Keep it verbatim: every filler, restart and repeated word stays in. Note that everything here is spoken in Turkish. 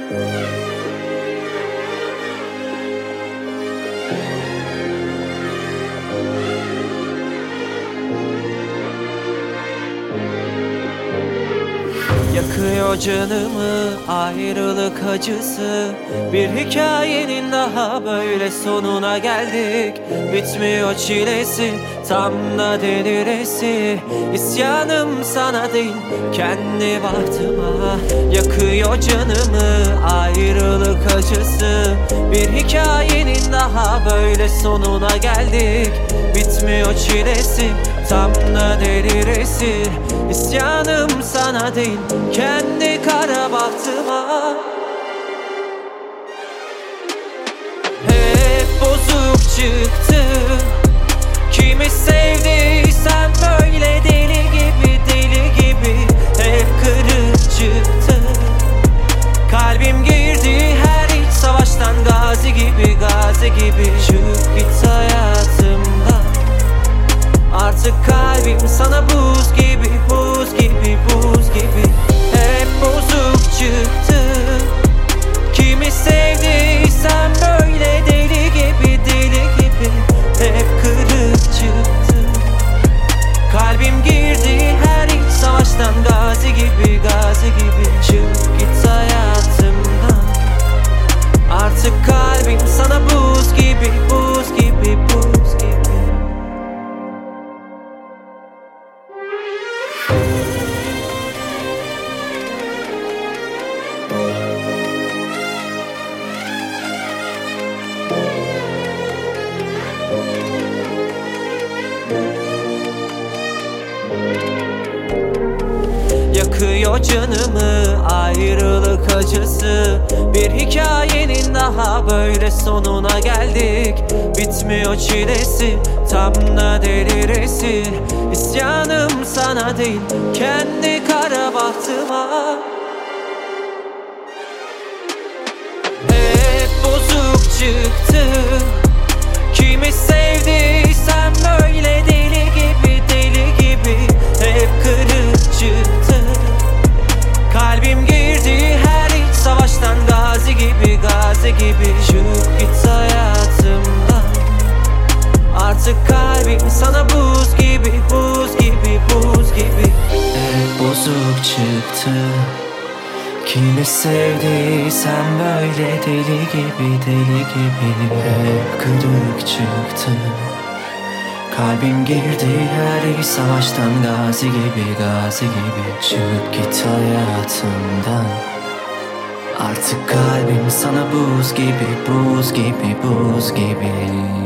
Yakıyor canımı ayrılık acısı. Bir hikayenin daha böyle sonuna geldik. Bitmiyor çilesi, tam da deliresi. İsyanım sana değil, kendi bahtıma. Yakıyor canımı ayrılık acısı. Bir hikayenin daha böyle sonuna geldik. Bitmiyor çilesi, tam da deliresi. İsyanım sana değil, kendi kara bahtıma. Hep bozuk çıktı. Kimi sevdiysen böyle deli gibi, deli gibi. Hep kırık çıktı. Kalbim girdi her iç savaştan, gazi gibi, gazi gibi. Çık git hayatımdan. Artık kalbim sana buz gibi, buz gibi, buz gibi. Hep bozuk çıktı. Kimi sevdiysen böyle deli gibi, deli gibi. Hep kırık çıktı. Kalbim girdi her iç savaştan, gazi gibi, gazi gibi. Çık git hayatımdan. Artık kalbim sana buz gibi, buz gibi, buz gibi. Yakıyor canımı ayrılık acısı. Bir hikayenin daha böyle sonuna geldik. Bitmiyor çilesi, tam da deliresi. İsyanım sana değil, kendi kara bahtıma. Hep bozuk çıktı. Kimi sevdiysen böyle deli gibi, deli gibi. Hep kırık çıktı. Kalbim girdi her iç savaştan, gazi gibi, gazi gibi. Çık git hayatımdan. Artık kalbim sana buz gibi, buz gibi, buz gibi. Hep bozuk çıktı. Kimi sevdiysen böyle deli gibi, deli gibi. Hep kırık çıktı. Kalbim girdi her iç savaştan, gazi gibi, gazi gibi. Çık git hayatımdan. Artık kalbim sana buz gibi, buz gibi, buz gibi.